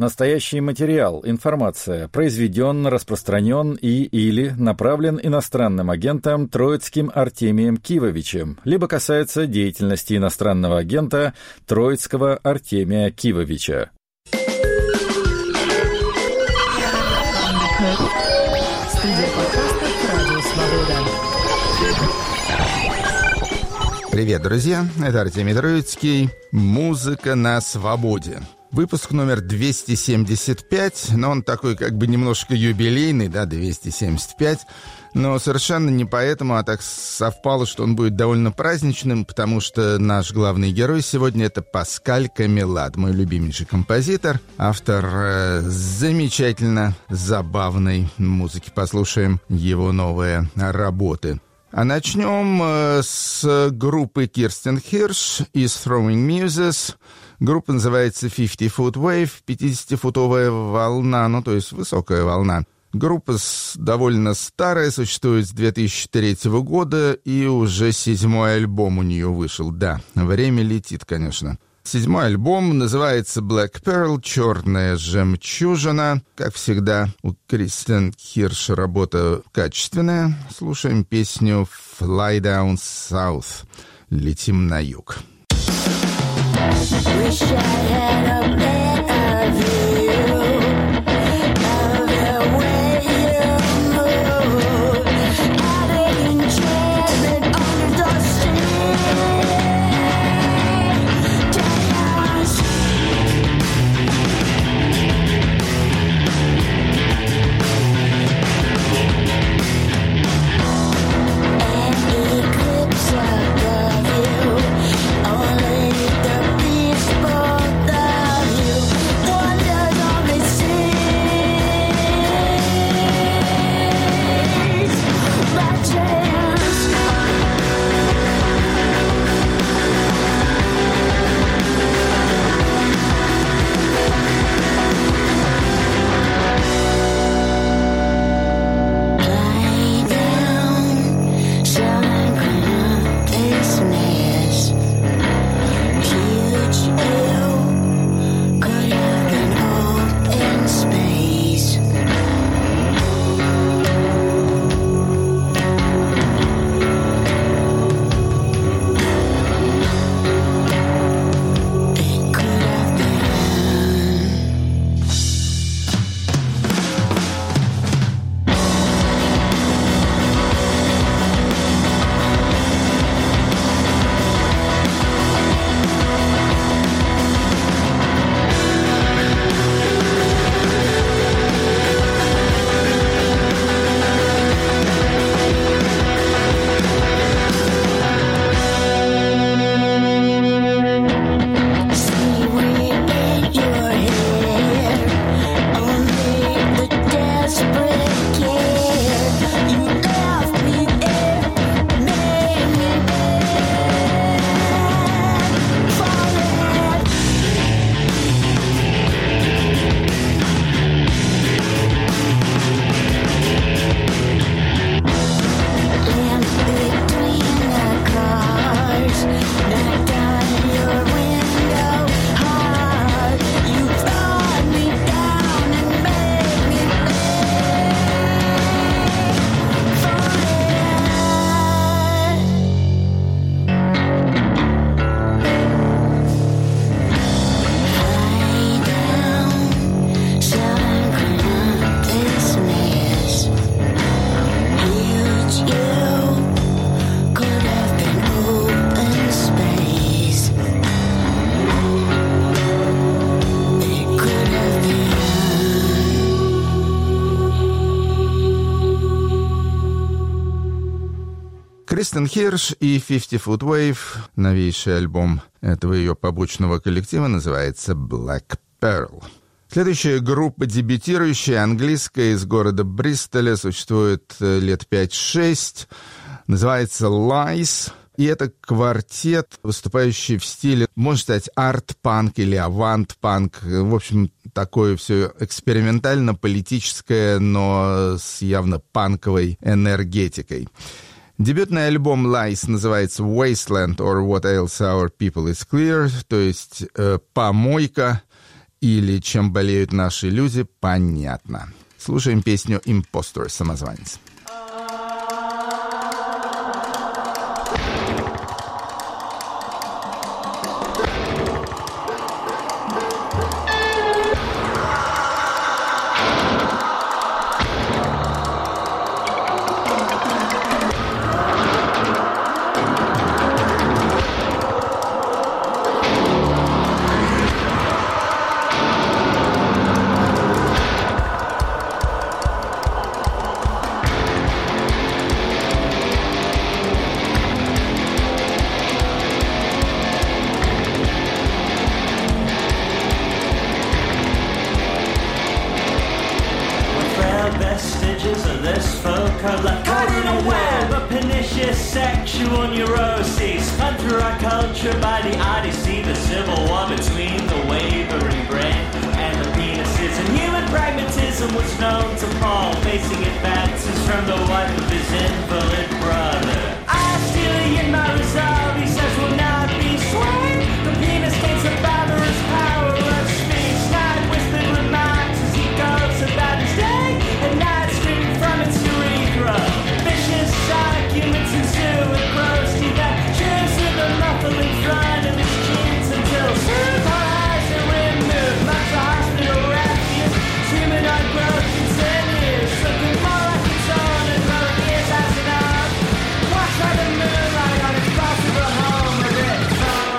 Настоящий материал, информация, произведен, распространен или направлен иностранным агентом Троицким Артемием Кивовичем, либо касается деятельности иностранного агента Троицкого Артемия Кивовича. Привет, друзья! Это Артемий Троицкий. Музыка на свободе. Выпуск номер 275, но он такой как бы немножко юбилейный, да, 275, но совершенно не поэтому, а так совпало, что он будет довольно праздничным, потому что наш главный герой сегодня — это Паскаль Камилат, мой любимейший композитор, автор замечательно забавной музыки. Послушаем его новые работы. А начнем с группы Кирстен Хирш из Throwing Muses. Группа называется 50-Foot Wave, 50-футовая волна, ну, то есть высокая волна. Группа довольно старая, существует с 2003 года, и уже 7-й альбом у нее вышел. Да, время летит, конечно. 7-й альбом называется Black Pearl, черная жемчужина. Как всегда, у Кирстен Хирш работа качественная. Слушаем песню Fly Down South. Летим на юг. Wish I had a better view of the way you move. I've been enchanted on the street. An eclipse above you. Only the beast both of you. Wonders on the seas. By chance. Lie down, shine up this mess. Huge you could have been open space. It could have been. See, we ain't your hair. Only the desperate care. You left me there, made me bad. Falling. And between the cars, knocked on your window hard. You brought me down and made me beg for Lie down, shine up this mess. Huge you could have been open space. It could have been. Кирстен Хирш и 50-Foot Wave, новейший альбом этого ее побочного коллектива, называется Black Pearl. Следующая группа, дебютирующая, английская, из города Бристоля, существует лет 5-6, называется Lies. И это квартет, выступающий в стиле, можно сказать, арт-панк или авант-панк. В общем, такое все экспериментально-политическое, но с явно панковой энергетикой. Дебютный альбом Lies называется Wasteland or What Ails Our People is Clear, то есть «Помойка» или чем болеют наши люди, понятно. Слушаем песню «Impostor», «Самозванец». Vestiges of this folk are like caught in a web of pernicious sexual neuroses, spun through our culture by the odyssey, the civil war between the wavering brain and the penises. And human pragmatism was known to fall, facing advances from the wife of his invalid brother. I steal in my resolve, he says, will not be swayed. The penis gains the barbarous power of speech, not whispered remarks as he goes about his day. And not stream from its urethra. Vicious arguments ensue with gross teeth that cheers to the muffle in front of his jeans until soon her eyes are removed. Much a hospital refuge, humanoid growth continues, looking more like its own and growing years as enough. Watch by the moonlight on its possible home of its own.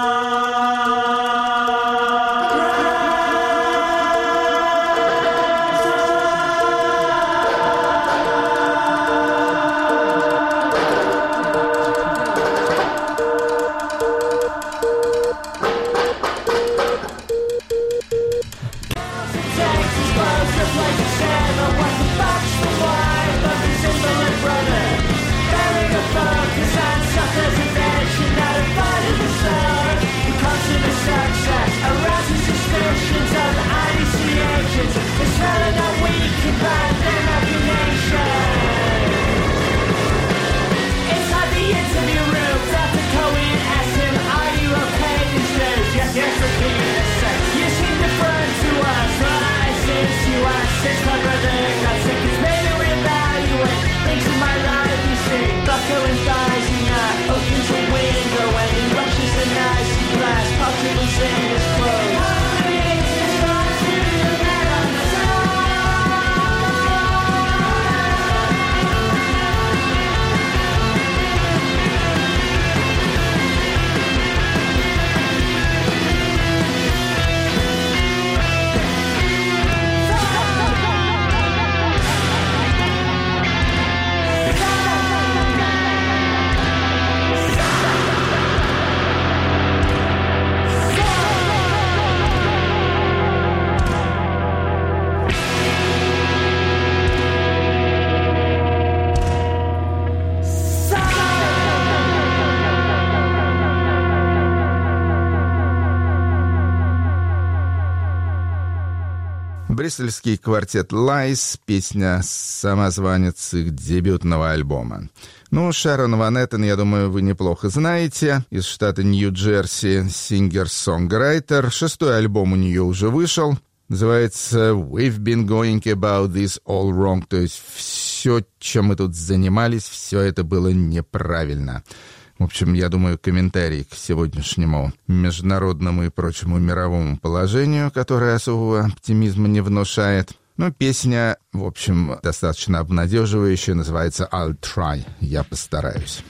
Брюссельский квартет Lies, песня «Самозванец» их дебютного альбома. Ну, Шэрон Ван Эттен, я думаю, вы неплохо знаете. Из штата Нью-Джерси, сингер-сонграйтер. 6-й альбом у нее уже вышел. Называется «We've been going about this all wrong». То есть все, чем мы тут занимались, все это было неправильно. В общем, я думаю, комментарий к сегодняшнему международному и прочему мировому положению, которое особого оптимизма не внушает. Но песня, в общем, достаточно обнадеживающая, называется «I'll try», «Я постараюсь».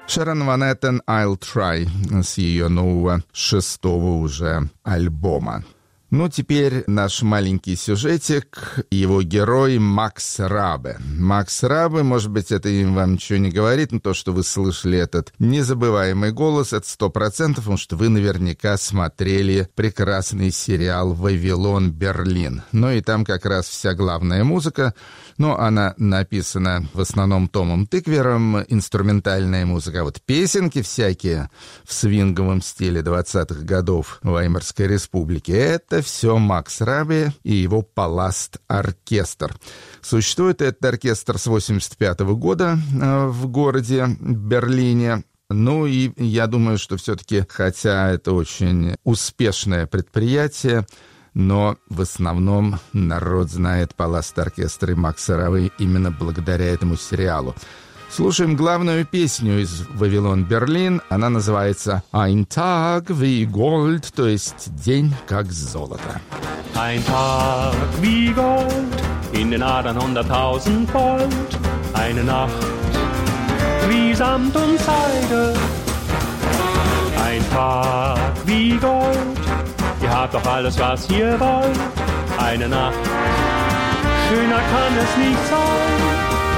Шерон Ван Эттен «I'll Try» с ее нового 6-го уже альбома. Ну, теперь наш маленький сюжетик, его герой Макс Рабе. Макс Рабе, может быть, это им вам ничего не говорит, но то, что вы слышали этот незабываемый голос, это 100%, потому что вы наверняка смотрели прекрасный сериал «Вавилон, Берлин». Ну, и там как раз вся главная музыка, но она написана в основном Томом Тыквером, инструментальная музыка. Вот песенки всякие в свинговом стиле 20-х годов Веймарской республики, это все Макс Рабе и его Паласт-оркестр. Существует этот оркестр с 1985 года в городе Берлине. Ну и я думаю, что все-таки, хотя это очень успешное предприятие, но в основном народ знает Паласт-оркестр и Макса Рабе именно благодаря этому сериалу. Слушаем главную песню из «Вавилон, Берлин». Она называется «Ein Tag wie Gold», то есть «День как золото». Ein Tag wie Gold, in den Adern 100.000 Volt. Eine Nacht wie Samt und Seide. Ein Tag wie Gold, ihr habt doch alles, was ihr wollt. Eine Nacht, schöner kann es nicht sein.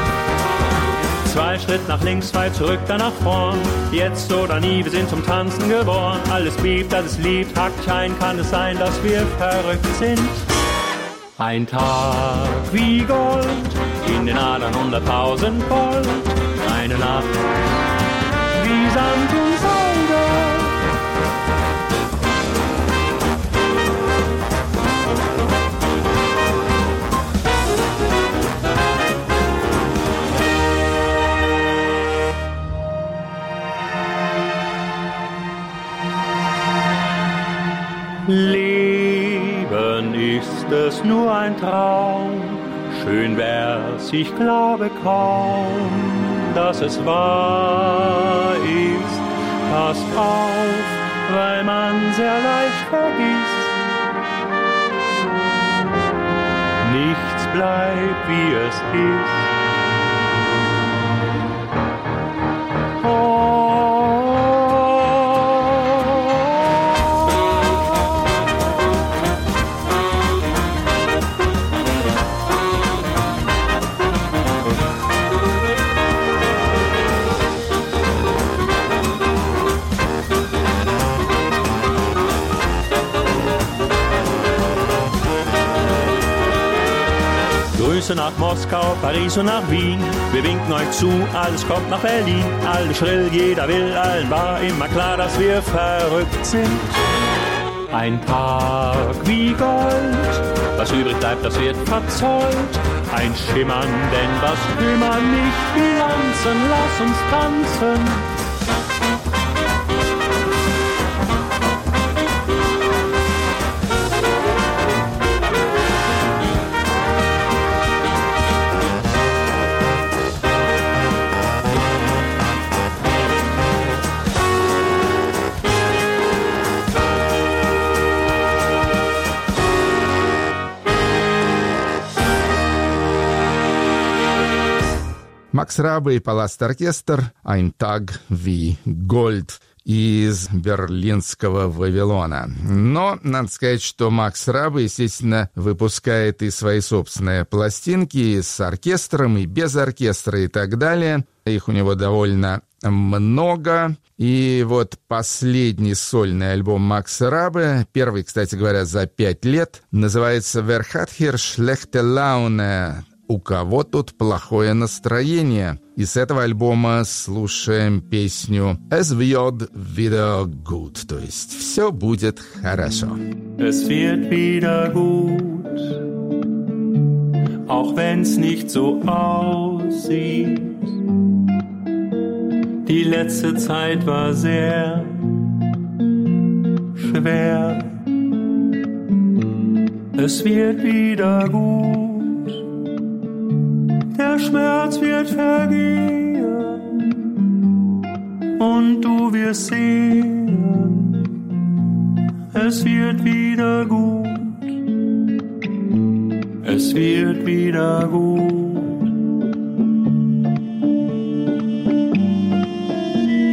2 Schritt nach links, 2 zurück, dann nach vorn. Jetzt oder nie, wir sind zum Tanzen geboren. Alles bebt, alles liebt, hakt dich ein, kann es sein, dass wir verrückt sind. Ein Tag wie Gold, in den Adern 100.000 Volt. Eine Nacht wie Sand und Seide. Leben ist es nur ein Traum, schön wär's, ich glaube kaum, dass es wahr ist. Passt auf, weil man sehr leicht vergisst. Nichts bleibt, wie es ist. Grüße nach Moskau, Paris und nach Wien. Wir winken euch zu, alles kommt nach Berlin. Alle schrill, jeder will, allen war immer klar, dass wir verrückt sind. Ein Tag wie Gold, was übrig bleibt, das wird verzollt. Ein Schimmern, denn was will man nicht bilanzen, lass uns tanzen. Макс Рабе и Паласт-оркестр «Ein Tag wie Gold» из берлинского Вавилона. Но надо сказать, что Макс Рабе, естественно, выпускает и свои собственные пластинки и с оркестром, и без оркестра, и так далее. Их у него довольно много. И вот последний сольный альбом Макса Рабе, первый, кстати говоря, за 5 лет, называется «Wer hat hier schlechte Laune?» «У кого тут плохое настроение?» И с этого альбома слушаем песню «Es wird wieder gut», то есть «Все будет хорошо». Es wird wieder gut, auch wenn's nicht so aussieht. Die letzte Zeit war sehr schwer. Es wird wieder gut. Der Schmerz wird vergehen und du wirst sehen, es wird wieder gut, es wird wieder gut.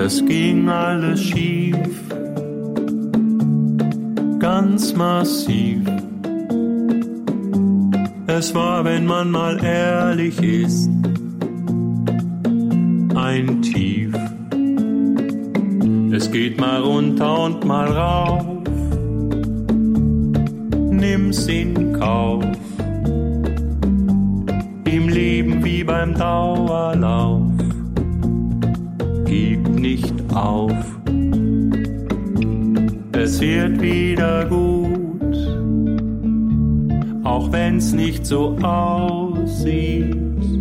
Es ging alles schief, ganz massiv. Es war, wenn man mal ehrlich ist, ein Tief. Es geht mal runter und mal rauf, nimm's in Kauf. Im Leben wie beim Dauerlauf, gib nicht auf. Es wird wieder gut, auch wenn's nicht so aussieht.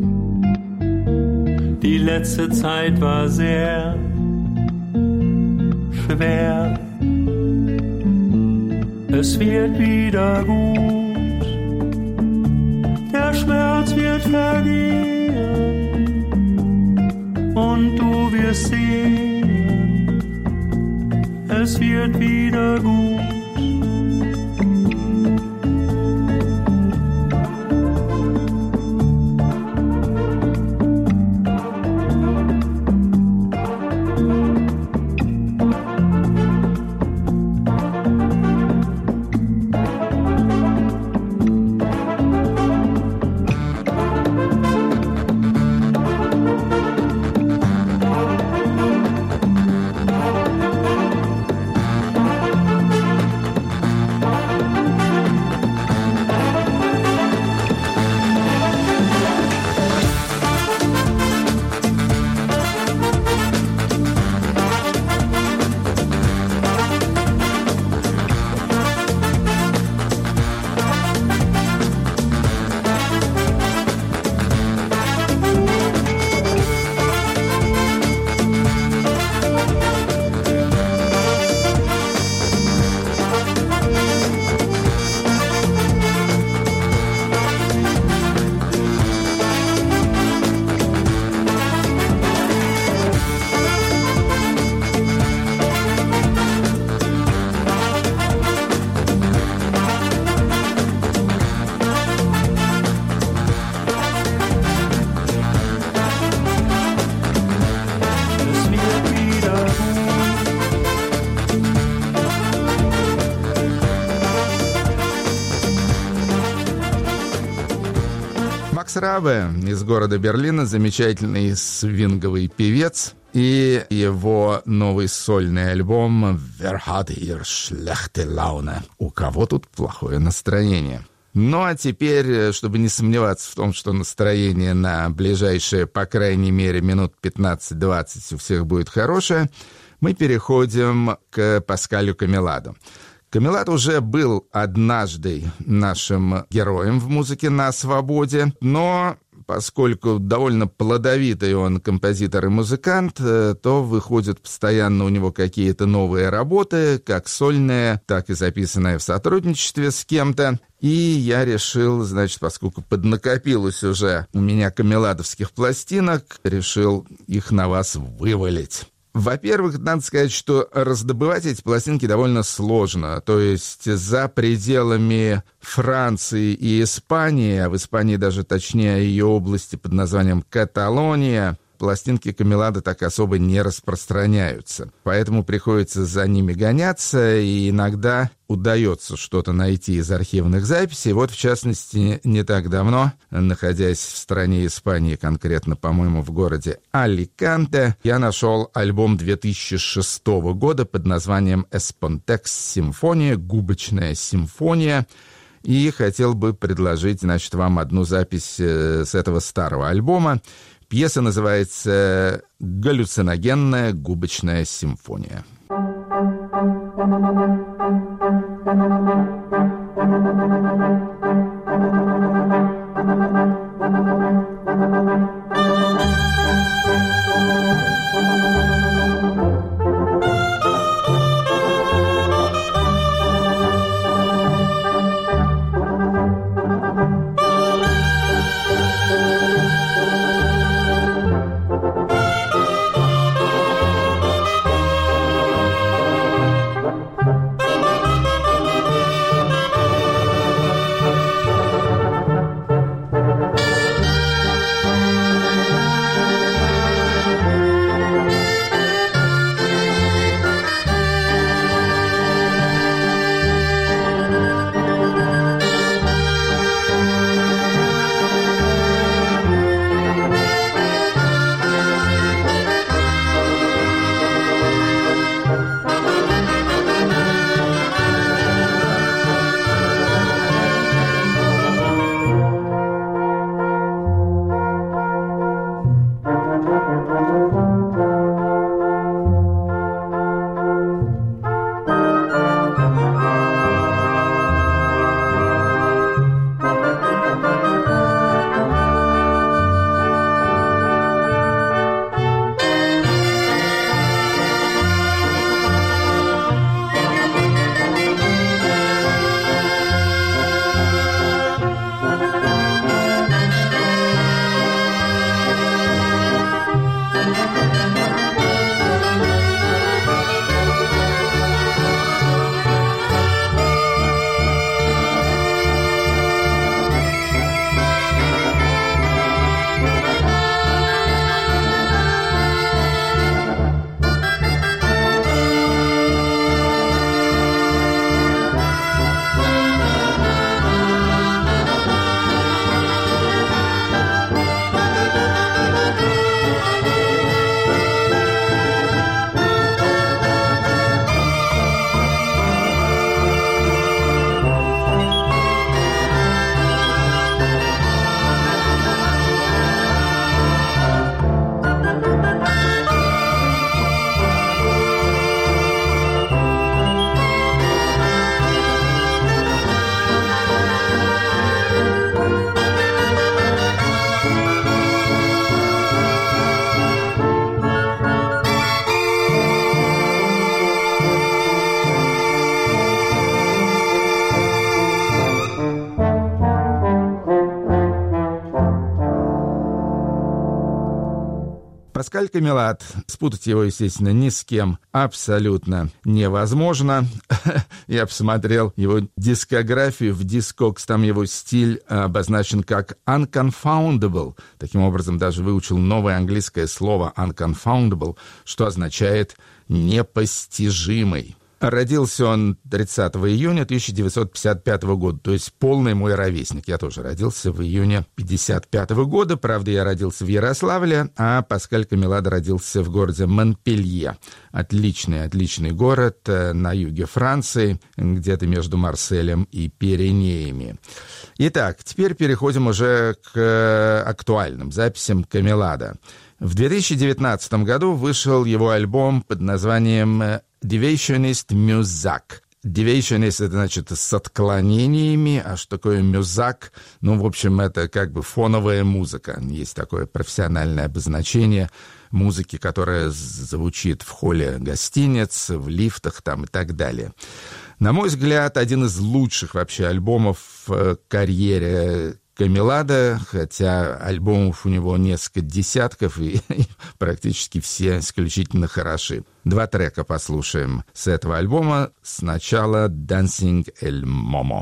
Die letzte Zeit war sehr schwer. Es wird wieder gut, der Schmerz wird vergehen und du wirst sehen, es wird wieder gut. Макс Рабе из города Берлина, замечательный свинговый певец, и его новый сольный альбом «Wer hat hier schlechte Laune?» «У кого тут плохое настроение?». Ну а теперь, чтобы не сомневаться в том, что настроение на ближайшие, по крайней мере, минут 15-20 у всех будет хорошее, мы переходим к Паскалю Камеладо. Камеладо уже был однажды нашим героем в музыке на свободе, но поскольку довольно плодовитый он композитор и музыкант, то выходят постоянно у него какие-то новые работы, как сольные, так и записанные в сотрудничестве с кем-то. И я решил, значит, поскольку поднакопилось уже у меня камеладовских пластинок, решил их на вас вывалить. Во-первых, надо сказать, что раздобывать эти пластинки довольно сложно. То есть за пределами Франции и Испании, а в Испании даже точнее ее области под названием Каталония, пластинки Камеладо так особо не распространяются. Поэтому приходится за ними гоняться, и иногда удается что-то найти из архивных записей. Вот, в частности, не так давно, находясь в стране Испании, конкретно, по-моему, в городе Аликанте, я нашел альбом 2006 года под названием «Espontex Симфония», «Губочная симфония». И хотел бы предложить, значит, вам одну запись с этого старого альбома. Пьеса называется «Галлюциногенная губочная симфония». Паскаль Камилат, спутать его, естественно, ни с кем абсолютно невозможно. Я посмотрел его дискографию в Discogs, там его стиль обозначен как unconfoundable. Таким образом, даже выучил новое английское слово unconfoundable, что означает непостижимый. Родился он 30 июня 1955 года, то есть полный мой ровесник. Я тоже родился в июне 1955 года. Правда, я родился в Ярославле, а Паскаль Камилат родился в городе Монпелье. Отличный город на юге Франции, где-то между Марселем и Пиренеями. Итак, теперь переходим уже к актуальным записям Камилата. В 2019 году вышел его альбом под названием «Deviationist Muzak». «Deviationist» — это значит с отклонениями, а что такое «мюзак»? Ну, в общем, это как бы фоновая музыка. Есть такое профессиональное обозначение музыки, которая звучит в холле гостиниц, в лифтах там и так далее. На мой взгляд, один из лучших вообще альбомов в карьере Камилата, хотя альбомов у него несколько десятков, и практически все исключительно хороши. 2 трека послушаем с этого альбома. Сначала «Dancing El Momo».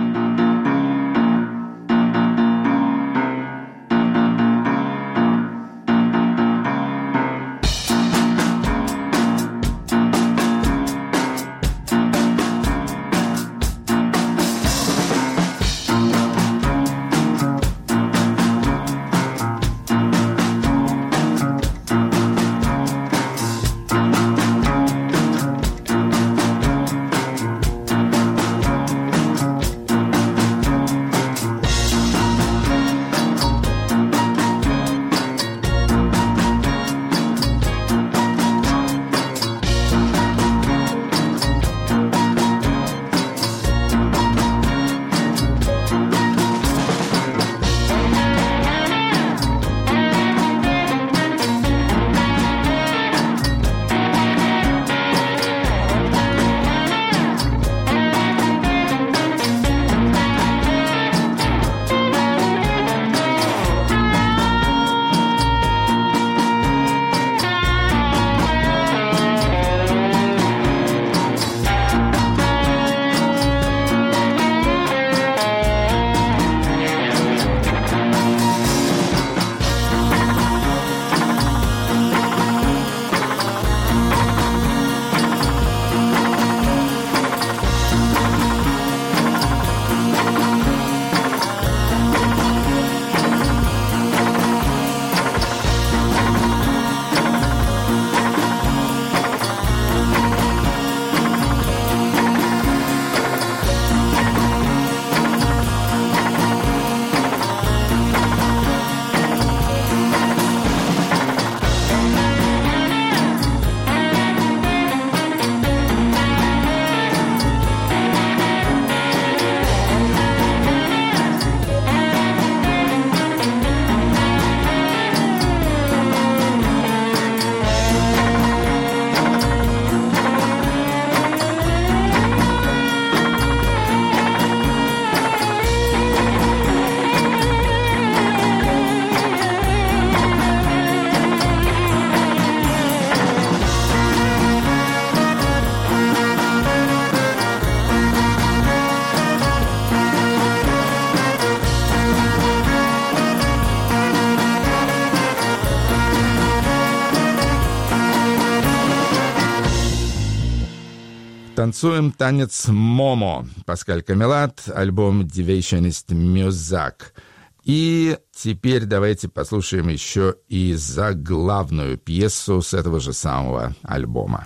Танцуем танец Момо. Паскаль Камилат, альбом «Deviationist Muzak». И теперь давайте послушаем еще и заглавную пьесу с этого же самого альбома.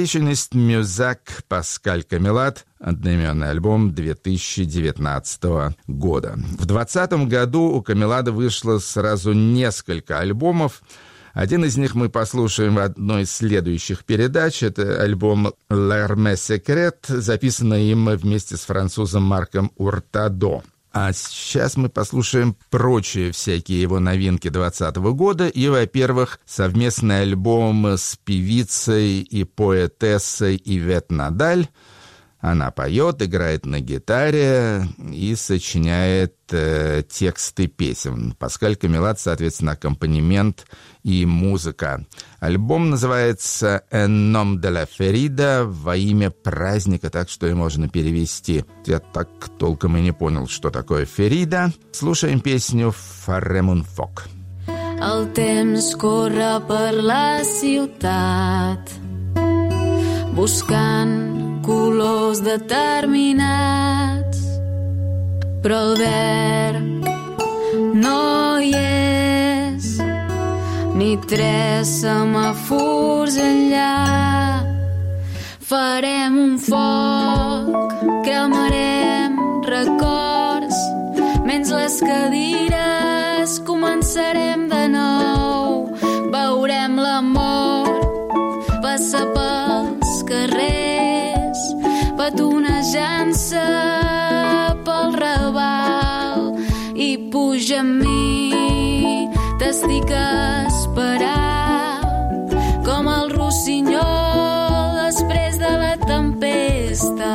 Девичность Мюзак, Паскаль Камелат, одноименный альбом 2019 года. В 2020 году у Камелада вышло сразу несколько альбомов. Один из них мы послушаем в одной из следующих передач. Это альбом «L'Hermès Secret», записанный им вместе с французом Марком Уртадо. А сейчас мы послушаем прочие всякие его новинки 2020 года. И, во-первых, совместный альбом с певицей и поэтессой Ивет Надаль. Она поет, играет на гитаре и сочиняет тексты песен. Паскаль Камелат, соответственно, аккомпанемент и музыка. Альбом называется «En nom de la ferida», «Во имя праздника», так что и можно перевести. Я так толком и не понял, что такое «ферида». Слушаем песню «Farem un foc». El temps corre per la ciutat buscant colors determinats, però el verd no hi és, ni 3 semàfors enllà. Farem un foc, cremarem records, menys les cadires començarem de nou. Veurem l'amor passar pels carrers, petonejant-se pel Raval, i puja amb mi, t'estic esperant, com el rossinyol després de la tempesta.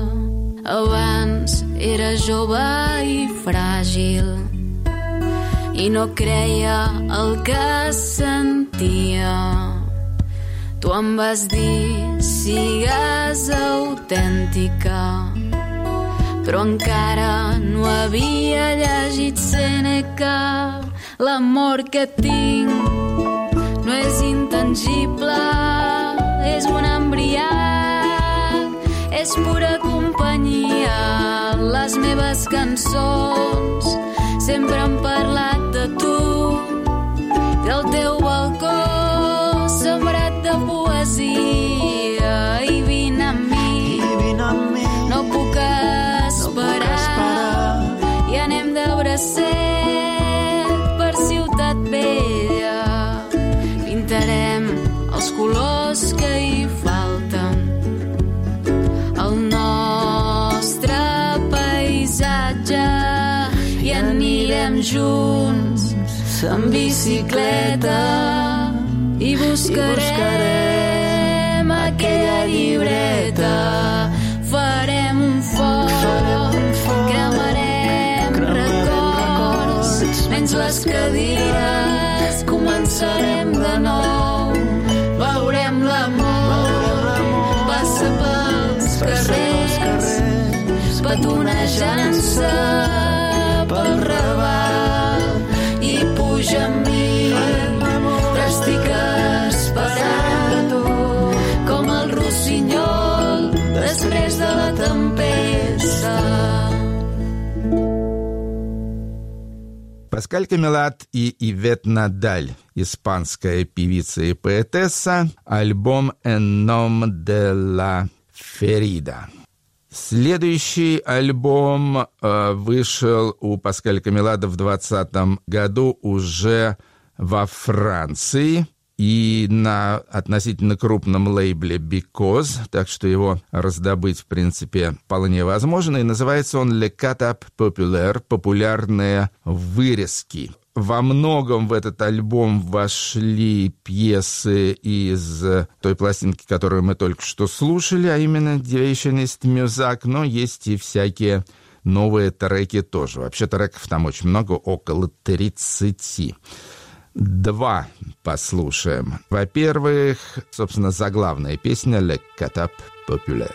Abans era jove i fràgil i no creia el que sentia. Tu em vas dir, sigues autèntica, però encara no havia llegit Sèneca. L'amor que tinc no és intangible, és un embriac, és pura companyia. Les meves cançons sempre han parlat de tu, del teu balcó sembrat de poesia. I vine amb mi, no puc esperar, i anem de bracet per Ciutat Vella. Pintarem els colors que hi falten al nostre paisatge i anirem junts en bicicleta i buscarem aquella llibreta. Farem un foc, cremarem records, menys les cadires, començarem de nou. Veurem l'amor passa pels carrers, petonejant-se pel Raval, i puja amb mi, t'estic esperant, com el rossinyol després de la tempesta. Паскаль Камелат и Ивет Надаль, испанская певица и поэтесса, альбом «En nom de la ferida». Следующий альбом вышел у Паскаля Камелада в 2020 году уже во Франции и на относительно крупном лейбле Because, так что его раздобыть, в принципе, вполне возможно. И называется он «Le Catap Populaire» — «Популярные вырезки». Во многом в этот альбом вошли пьесы из той пластинки, которую мы только что слушали, а именно «Девичность Мюзак», но есть и всякие новые треки тоже. Вообще треков там очень много, около 30. 2 послушаем. Во-первых, собственно, заглавная песня «Le Catap Populaire».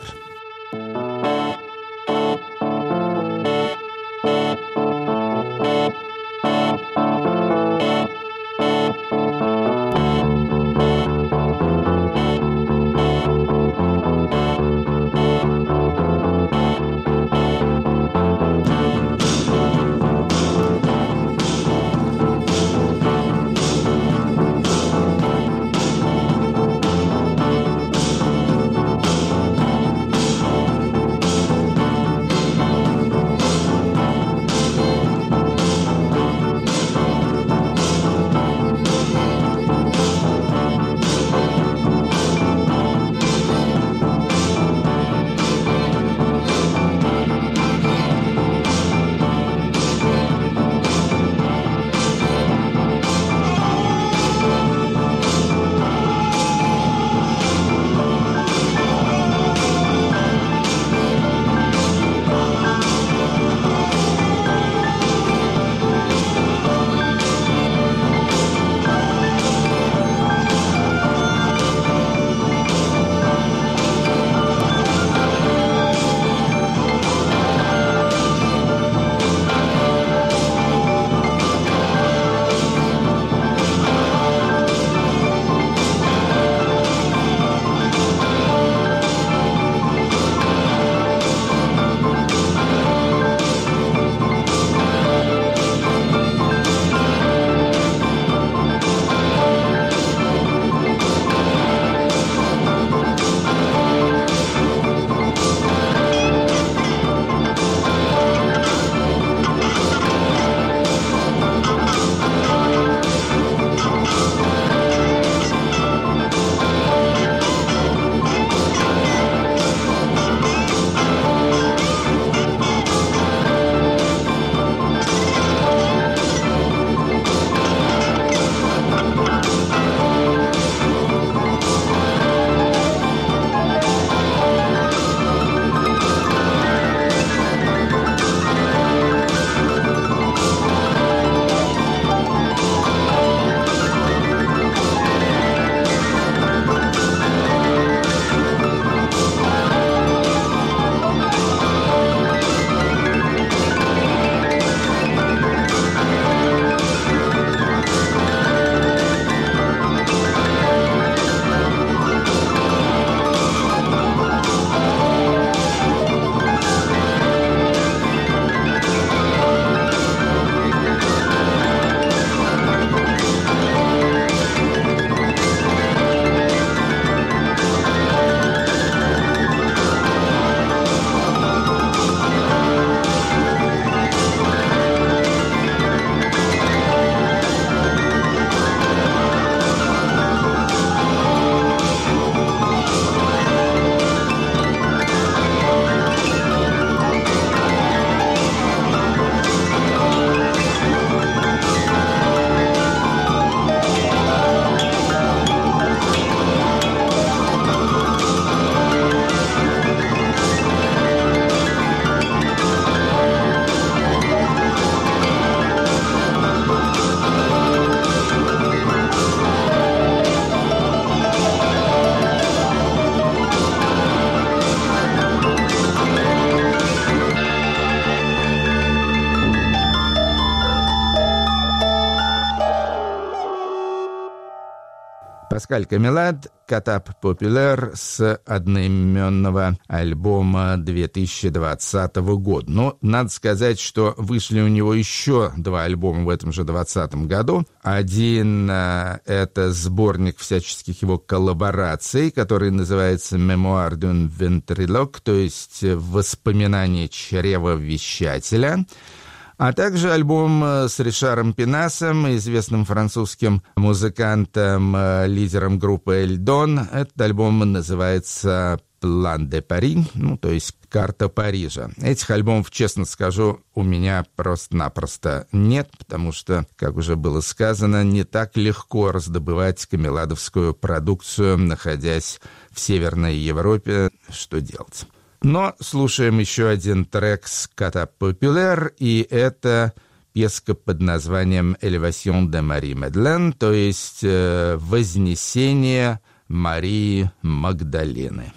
Паскаль Камелад, «Катап Популяр» с одноименного альбома 2020 года. Но надо сказать, что вышли у него еще 2 альбома в этом же 2020 году. Один это сборник всяческих его коллабораций, который называется «Memoir d'un ventriloque», то есть «Воспоминания чревовещателя». А также альбом с Ришаром Пинасом, известным французским музыкантом, лидером группы «Эльдон». Этот альбом называется «План де Пари», то есть «Карта Парижа». Этих альбомов, честно скажу, у меня просто-напросто нет, потому что, как уже было сказано, не так легко раздобывать камеладовскую продукцию, находясь в Северной Европе. Что делать? Но слушаем еще один трек с «Катап Популяр», и это песка под названием «Элевасьон де Мари Медлен», то есть «Вознесение Марии Магдалены».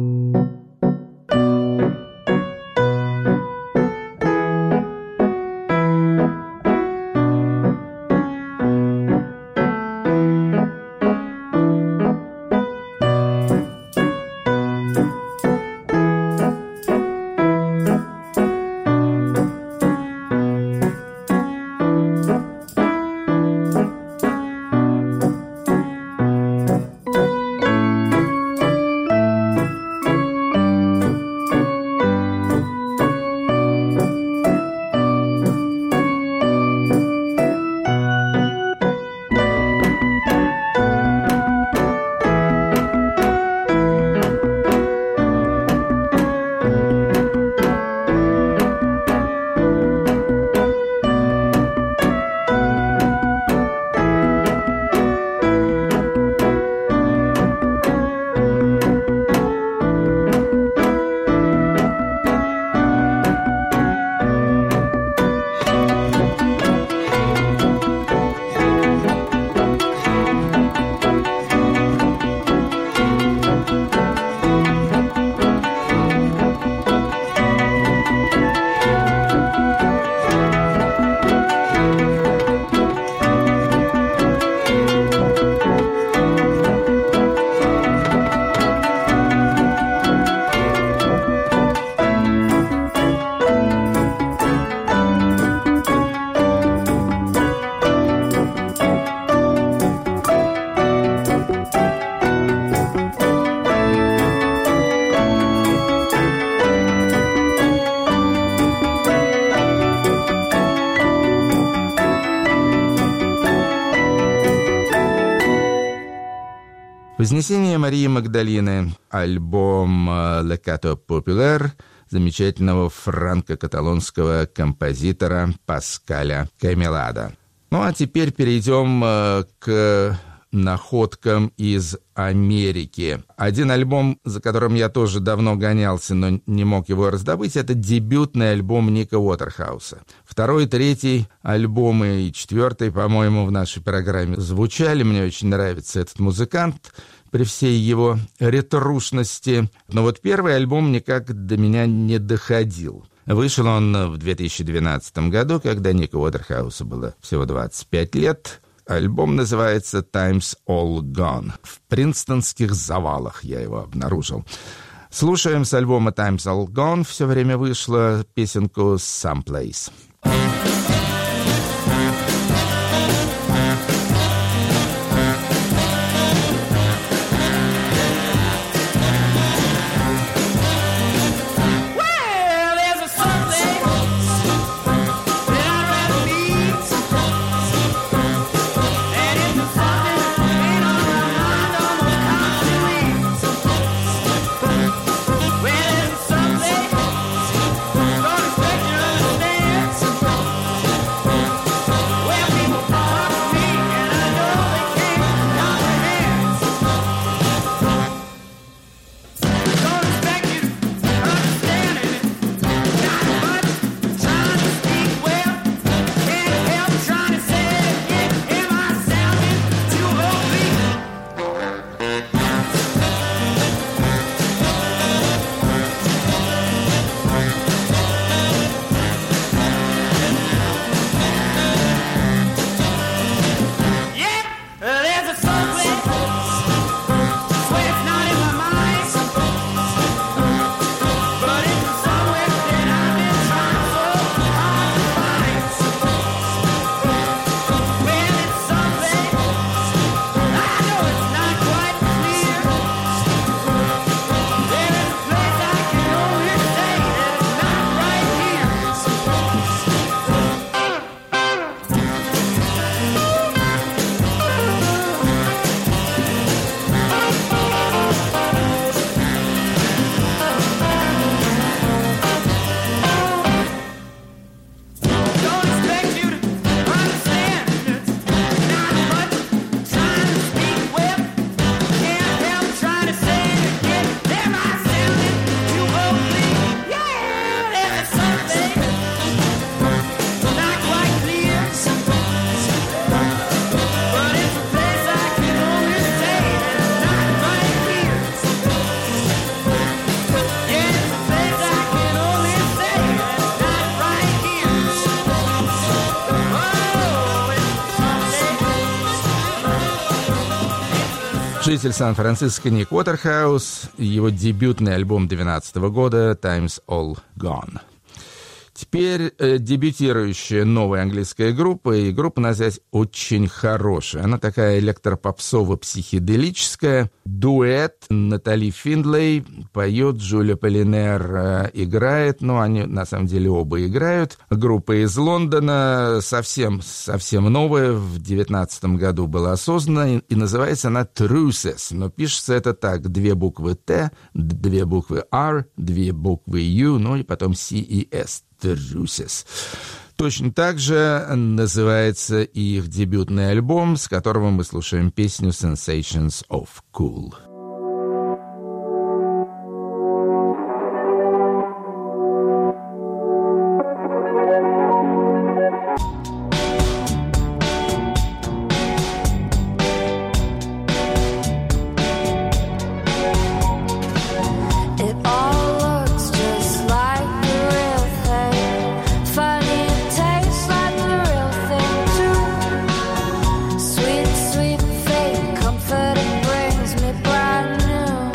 «Вознесение Марии Магдалены», альбом «Le Catope Populaire» замечательного франко-каталонского композитора Паскаля Камелада. Ну а теперь перейдем к находкам из Америки. Один альбом, за которым я тоже давно гонялся, но не мог его раздобыть, это дебютный альбом Ника Уотерхауса. 2-й, 3-й альбомы и 4-й, по-моему, в нашей программе звучали. Мне очень нравится этот музыкант при всей его ретрушности. Но вот 1-й альбом никак до меня не доходил. Вышел он в 2012 году, когда Ника Уотерхауса было всего 25 лет. Альбом называется «Time's All Gone». В принстонских завалах я его обнаружил. Слушаем с альбома «Time's All Gone». Все время вышла песенку «Someplace». Well, it's someday gonna expect you to understand. Житель Сан-Франциско Ник Уотерхаус, его дебютный альбом 2012 года «Time's All Gone». Теперь дебютирующая новая английская группа, и группа назвать очень хорошая. Она такая электропопсово-психоделическая. Дуэт Натали Финдлей поет, Джулия Полинер играет, но они на самом деле оба играют. Группа из Лондона, совсем новая, в 2019 году была создана, и называется она Truces, но пишется это так: 2 буквы Т, 2 буквы R, 2 буквы U, ну и потом C и S. Truces. Точно так же называется их дебютный альбом, с которого мы слушаем песню «Sensations of Cool». Sweet fate, comfort and brings me brand new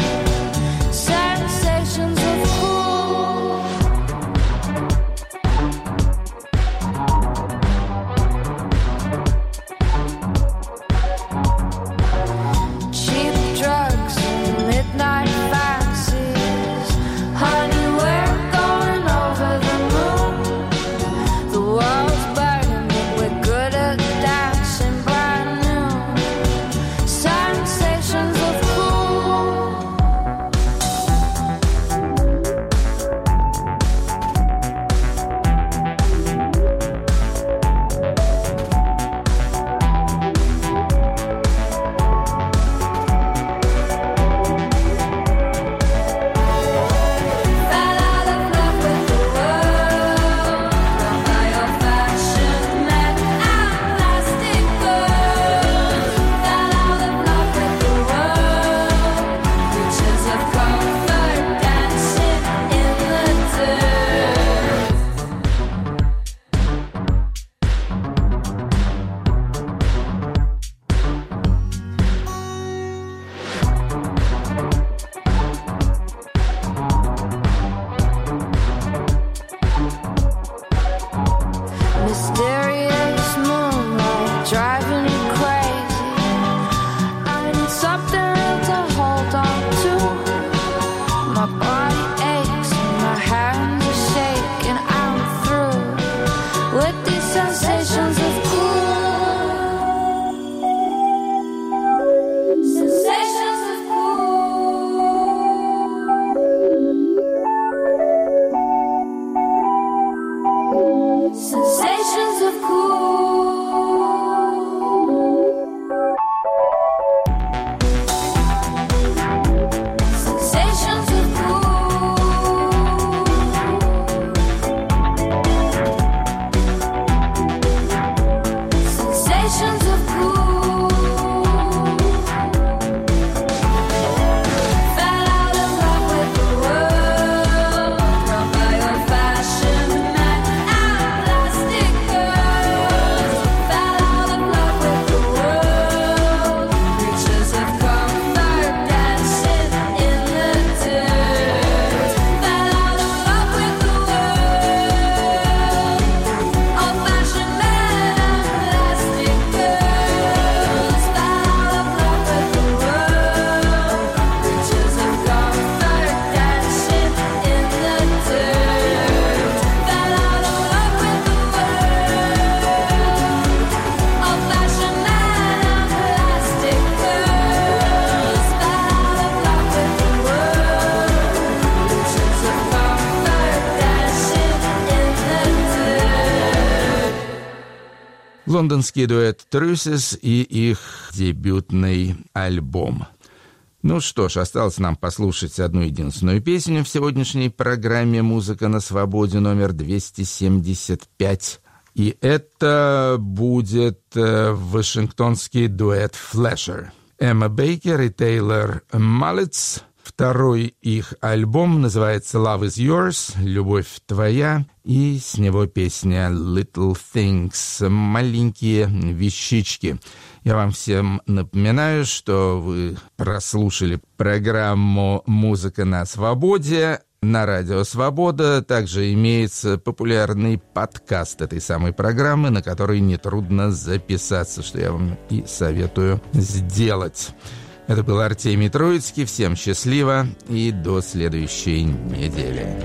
Лондонский дуэт Truces и их дебютный альбом. Ну что ж, осталось нам послушать одну единственную песню в сегодняшней программе «Музыка на свободе» номер 275. И это будет вашингтонский дуэт «Flasher». Эмма Бейкер и Тейлор Маллетс Второй их альбом называется «Love is Yours», «Любовь твоя», и с него песня «Little Things», «Маленькие вещички». Я вам всем напоминаю, что вы прослушали программу «Музыка на свободе». На радио «Свобода» также имеется популярный подкаст этой самой программы, на который нетрудно записаться, что я вам и советую сделать. Это был Артемий Троицкий. Всем счастливо и до следующей недели.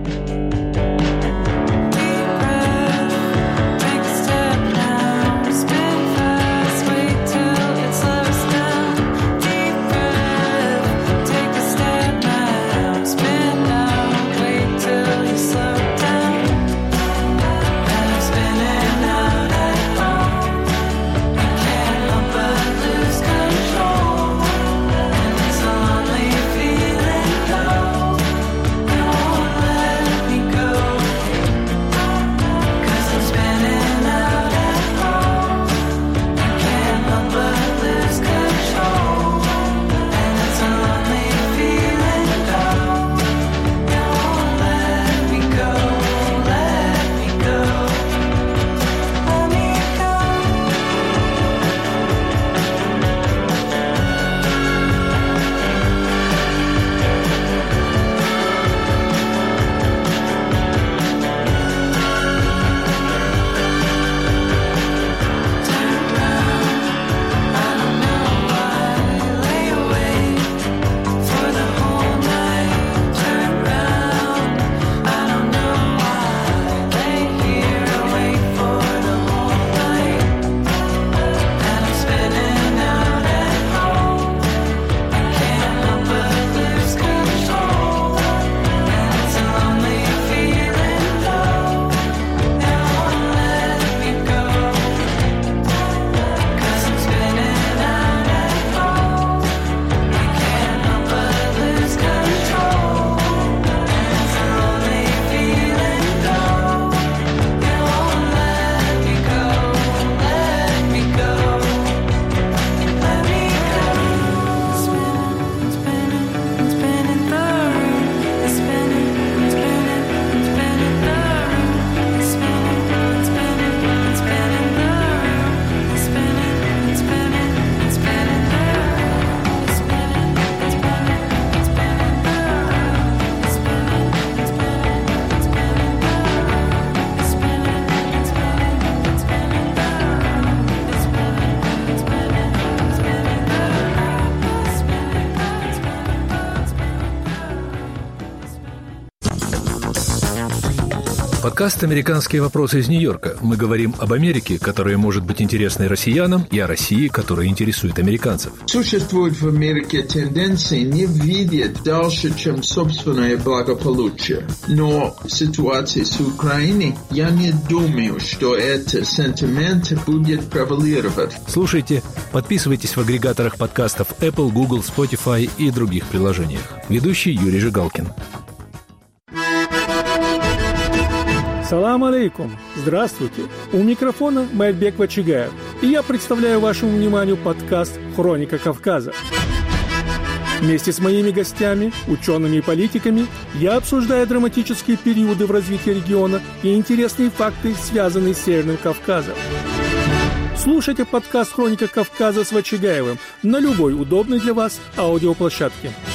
Подкаст «Американские вопросы» из Нью-Йорка. Мы говорим об Америке, которая может быть интересной россиянам, и о России, которая интересует американцев. Существует в Америке тенденции не видеть дальше, чем собственное благополучие. Но в ситуации с Украиной я не думаю, что этот сентимент будет превалировать. Слушайте, подписывайтесь в агрегаторах подкастов Apple, Google, Spotify и других приложениях. Ведущий Юрий Жигалкин. Салам алейкум! Здравствуйте! У микрофона Майбек Вачигаев, и я представляю вашему вниманию подкаст «Хроника Кавказа». Вместе с моими гостями, учеными и политиками, я обсуждаю драматические периоды в развитии региона и интересные факты, связанные с Северным Кавказом. Слушайте подкаст «Хроника Кавказа» с Вачигаевым на любой удобной для вас аудиоплощадке.